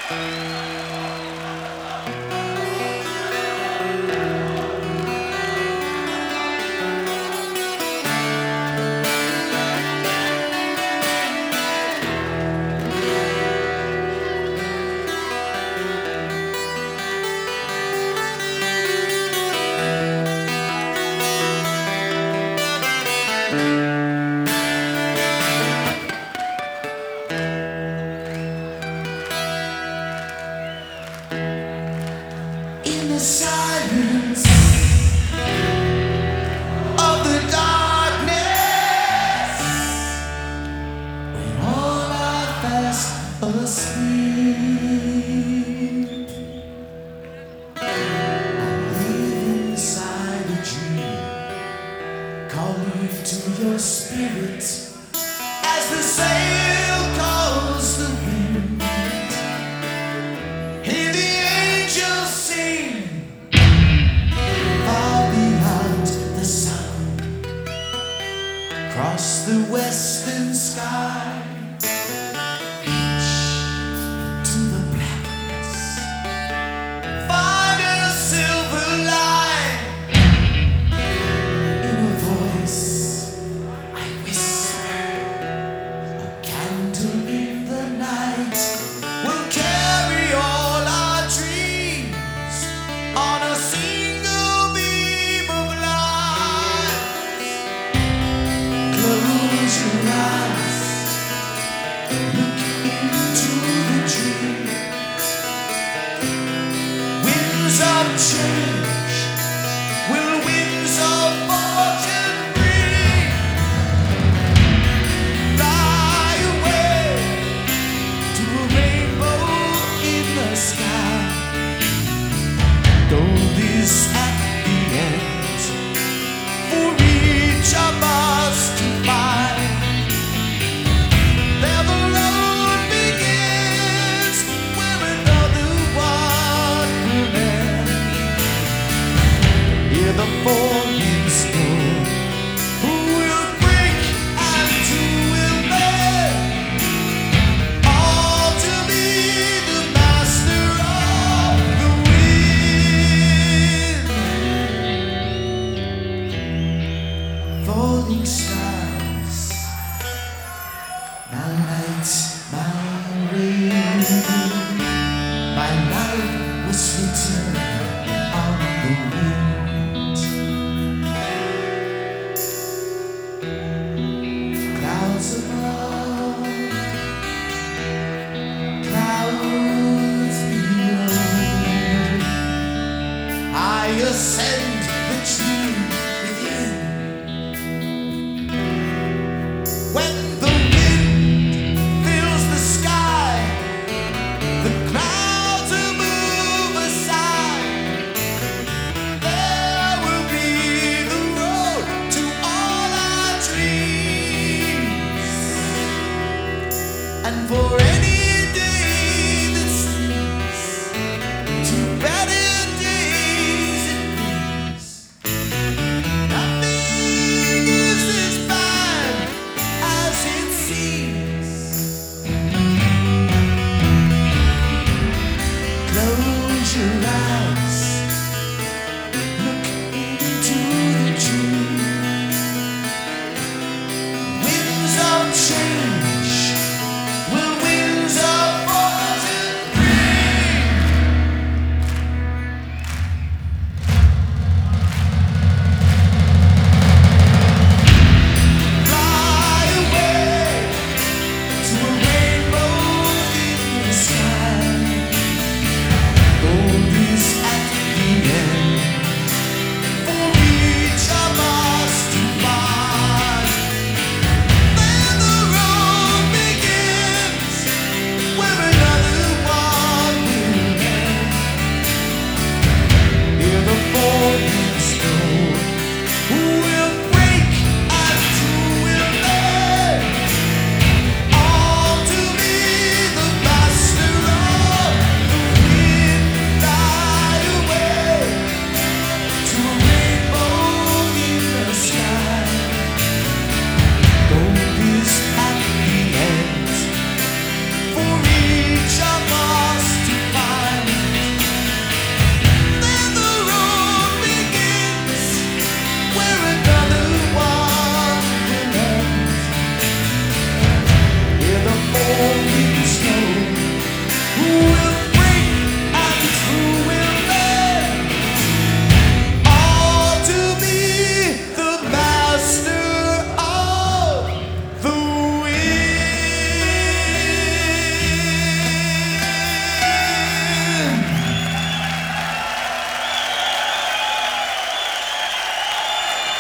In the silence of the darkness, when all are fast asleep, I live inside a dream, calling to your spirit as the sail calls the wind. Hear the angels sing far beyond the sun, across the western sky, reach to the blackness, find a silver line. In a voice I whisper, a candle in the night will carry all our dreams on a single beam of light. Close your eyes, look into the dream. Winds of change will winds of fortune bring. Fly away to a rainbow in the sky. Though this at the end for each of us to find, there the road begins where another one will end. Hear the falling storm, who will break and who will bend, all to be the master of the wind. Falling stars, my light, my rain, my life was written